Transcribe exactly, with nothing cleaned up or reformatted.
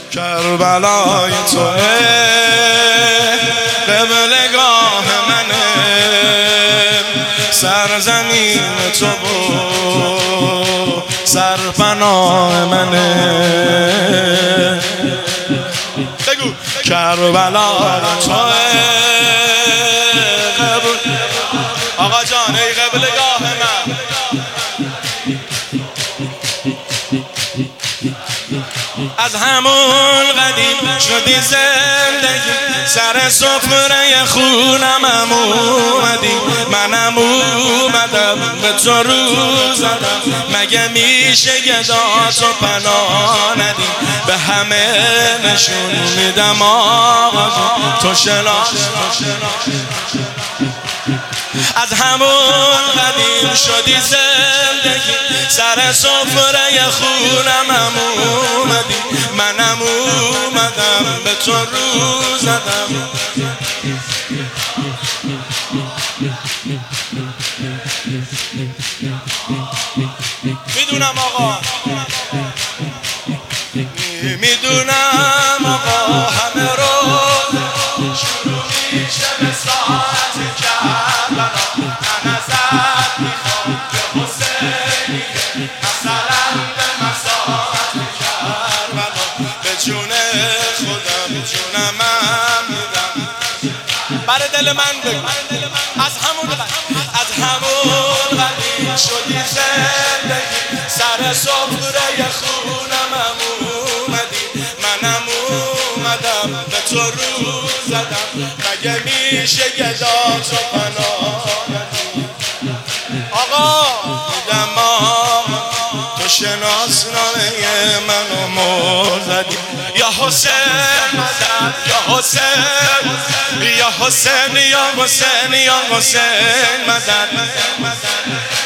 کربلای توه قبلگاه منه، سرزمین تو و سرپناه منه. بگو کربلای توه قبل آقا جان ای قبلگاه من. از همون قدیم شدی زندگی، سر سفره خونم هم اومدی، منم اومدم به تو رو زدم. مگه میشه گداتو پناه ندی؟ به همه نشون میدم آقا تو شناس. از همون قدیم شدی زندگی، سر سفره خونم هم اومدی، منم اومدم به تو رو زدم. میدونم آقا، میدونم آقا همه رو شروع میشه به ساعت کربلا. من ازت میخوام که حسینی مثلا به مساحت کربلا، به جون خودم جونم هم میدم. برای دل من بگو از همون از همون قدیم شدی زندگی، سر سفره خونم هم اومدی، منم اومدم به تو رو زدم. مگه میشه گداتو پناه ندی؟ آقا دیدم آقا تو شناسنامه منو مر زدی. یا حسین مدد یا حسین، یا حسین یا حسین یا حسین مدد.